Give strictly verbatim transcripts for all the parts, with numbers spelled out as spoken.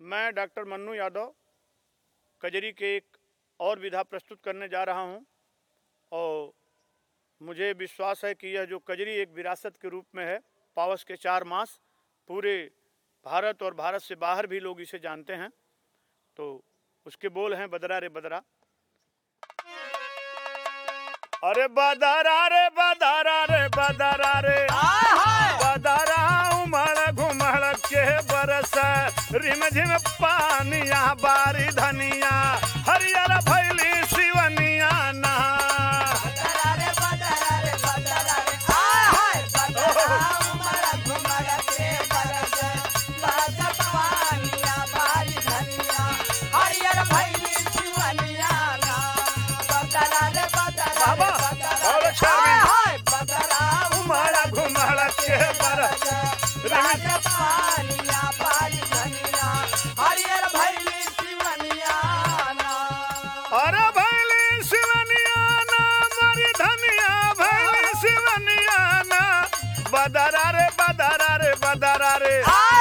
मैं डॉक्टर मन्नू यादव कजरी के एक और विधा प्रस्तुत करने जा रहा हूं और मुझे विश्वास है कि यह जो कजरी एक विरासत के रूप में है, पावस के चार मास पूरे भारत और भारत से बाहर भी लोग इसे जानते हैं। तो उसके बोल हैं बदरा रे बदरा। अरे बदरा रे बदरा रे बदरा रे बदरा उमड़ घुमड़ के बरस रिम झिम पानिया बारी धनिया हरियर भैली शिवनिया ना। बदरा रे बदरा रे बदरा रे हाय बदरा उमड़ घुमड़ के बरस बरस पानिया बारी धनिया हरियर भैली शिवनिया ना। बदरा रे बदरा रे बदरा हाय बदरा उमड़ घुमड़ के बरस बरस पानिया बारी धनिया हरियर भैली शिवनिया ना। अरे भैली शिवनिया ना मरी धनिया भैली शिवनिया ना। बदरा रे बदरा रे बदरा रे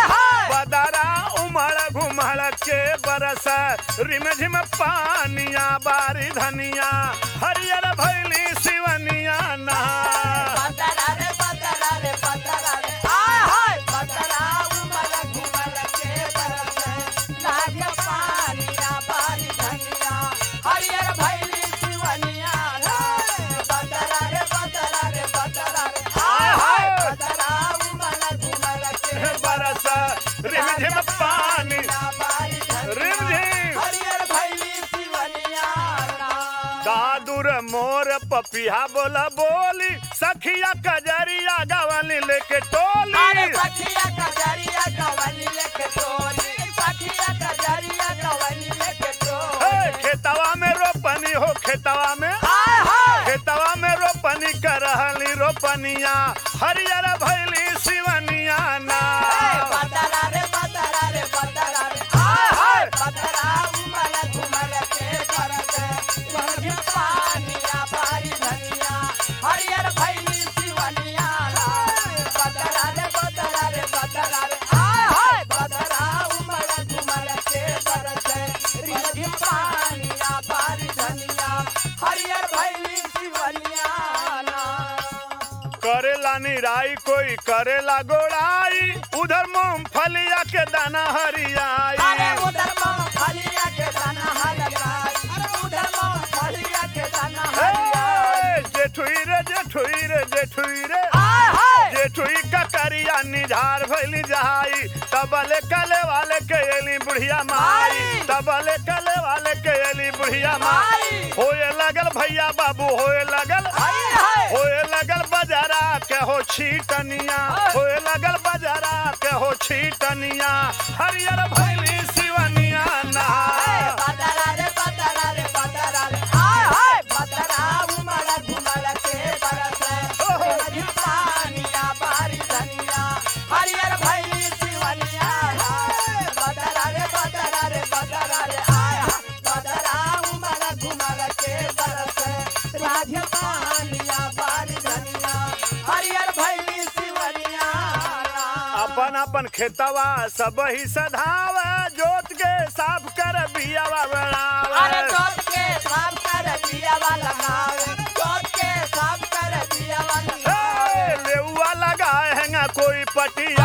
बदरा उमड़ घुमड़ के बरस रिम झिम पानिया बारी धनिया हरियर भैली शिवनिया ना। बदरा रे बदरा रे बदरा रे हाय हाय बदरा उमड़ घुमड़ के बरस लाग पानिया बारी धनिया हरियर भैली शिवनिया ना। बदरा रे बदरा रे बदरा रे हाय हाय बदरा उमड़ घुमड़ के बरस रिम झिम पानी बारी रिम झिम हरियर भैली शिवनिया ना। दादुर मोर पपिया बोला बोली सखिया कजरिया गवली लेके टोली। अरे सखिया कजरिया गवली लेके टोली सखिया कजरिया गवली लेके टोली। हे, खेतवा में रोपनी हो खेतवा में हाय हाय खेतवा में रोपनी करहली रोपनिया हरियर भैली शिवनिया ना। बदरा रे बदरा रे बदरा रे हाय हाय बदरा उमड़ घुमड़ के बरस बरस पानिया बारी धनिया हरियर भैली शिवनिया ना। बदरा रे बदरा रे बदरा रे हाय हाय बदरा उमड़ घुमड़ के बरस रिमझिम पानिया बारी धनिया हरियर भैली शिवनिया ना। करेला निराई कोई करेला गोड़ाई उधर मूंगफलिया के दाना हरियाई। अरे उधर मूंगफलिया के दाना हरियाई उधर मूंगफलिया के दाना हरियाई। हे, जेठुई रे जेठुई रे जेठुई रे हाय हाय जेठुई का करिया निझार भैली जहाई तबले कले वाले के एली बुढ़िया माई तबले कले वाले के एली बुढ़िया माई। होए लगल भैया बाबू होए लगल हाय हाय होए लगल बजारा के हो छीटनिया होए लगल बजारा के हो छीटनिया हरियर भैली शिवनिया ना। बदरा रे बदरा रे बदरा रे हाय हाय बदरा उमड़ घुमड़ के बरस रिमझिम पानिया बारी धनिया हरियर भैली शिवनिया ना। बदरा रे बदरा रे बदरा रे हाय हाय बदरा उमड़ घुमड़ के बरस रिमझिम पानिया बारी धनिया हरियर भैली शिवनिया ना। अपन अपन खेतवा सब ही सधावा जोत के साफ कर बियावा अरे बनावा। जोत के साफ कर दियावा लगावे जोत के साफ कर दियावा लगावे। हे, लेउआ लगाए हैंगा कोई पटिया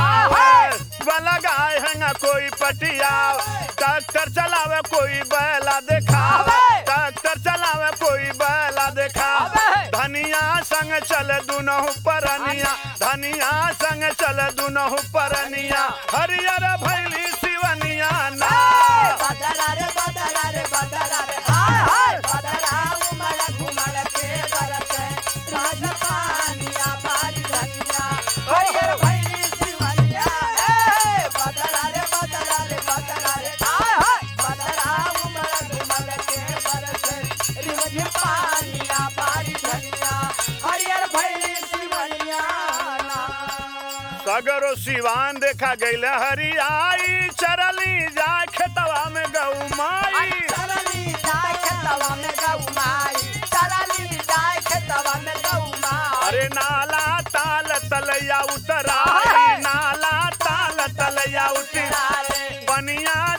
लगाए हैंगा कोई पटिया ट्रैक्टर चलावे कोई बैला दिखावे ट्रैक्टर चलावे कोई बैला दिखावे। धनिया संग चले दुनहु परनिया धनिया संग चले दुनहु परनिया हरियर भैली शिवनिया ना। बदरा रे बदरा रे बदरा रे हाय हाय बदरा उमड़ घुमड़ के बरस राज पानिया बारी धनिया हरियर भैली शिवनिया। ए बदरा रे बदरा रे बदरा रे हाय हाय बदरा उमड़ घुमड़ के बरस रिमझिम पानिया बारी धनिया हरियर भैली शिवनिया ना। सगरो सिवान देखा गैल हरियाई चरली जाए खेतवा में गऊ माई। चरली जाए खेतवा में गऊ माई चरली जाए खेतवा में गऊ माई। अरे नाला ताल तलैया उतरा हाय। नाला ताल तलैया उतरा रे बनिया जा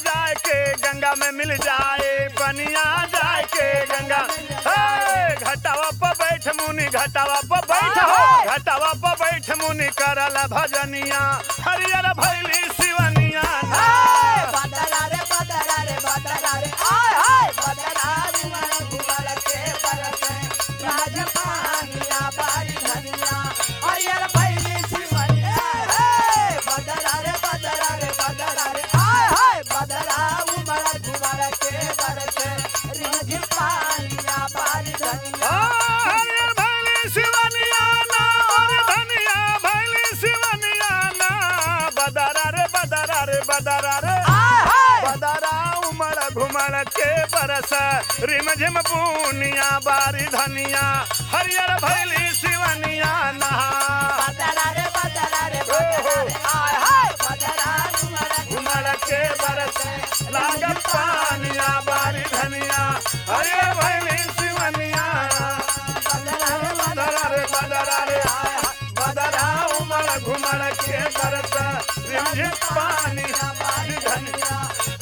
के गंगा में मिल जाए पनिया जाए के गंगा हे, घटावा पर बैठ मुनि घटावा पर बैठ हो घटावा पर बैठ मुनि करल भजनिया हरियर भैली शिवनिया ना। बदरा रे बदरा रे बदरा रे आय हाय बदरा घुमल घुमल के बरसे राज पानिया बारी धनिया हरियर भैली शिवनिया हे बदरा रे बदरा रे बदरा रे आय हाय बदरा घुमल घुमल के बरसे राज पानिया बारी धनिया हरियर भैली शिवनिया ना और धनिया भैली शिवनिया ना बदरा रे बदरा रे बदरा रे बदरा उमड़ घुमड़ के बरस रिम झिम पूनिया बारी धनिया हरियर भैली शिवनिया नहा बदरा रे बदरा रे बदरा रे आय हाय बदरा घुमल घुमड़ के बरस लागल पानिया बारी धनिया हरियर भैली शिवनिया बदरा रे बदरा रे बदरा रे बदरा उमड़ घुमड़ के बरस रिम झिम पानी बारी धनिया